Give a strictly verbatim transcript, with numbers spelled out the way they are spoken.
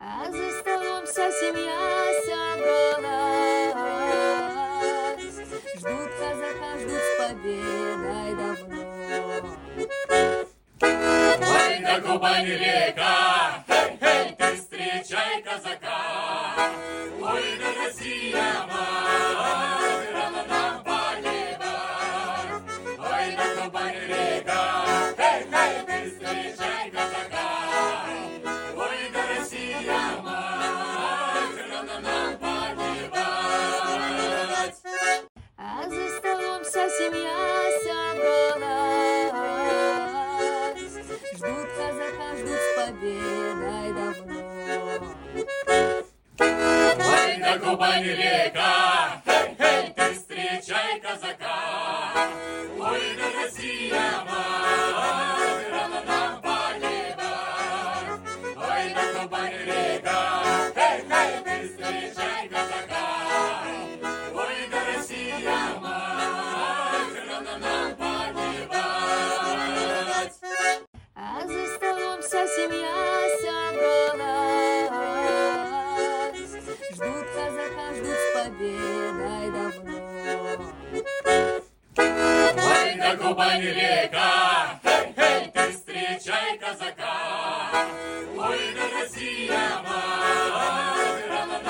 А за столом вся семья собралась. Ждут казака, ждут с победой давно. Ой, на Кубани река, хей, хей, ты встречай казака. Ой, да Россия, мать, рано нам погибать. Ой, на Кубани река, хей, хей, ты встречай казака. Ой, да Россия, мать, рано нам погибать. А за столом вся семья собралась. Ждут казака, ждут с победой давно. Ой, на Кубани река, хей, хей, ты встречай казака. Ой, да Россия, мать, рано нам погибать. Ой, на Кубани река, хей, хей, ты встречай казака. Ой, да Россия, мать, рано нам погибать. А за столом вся семья собралась. Ждут казака, ждут с победой давно. Ой, на Кубани река,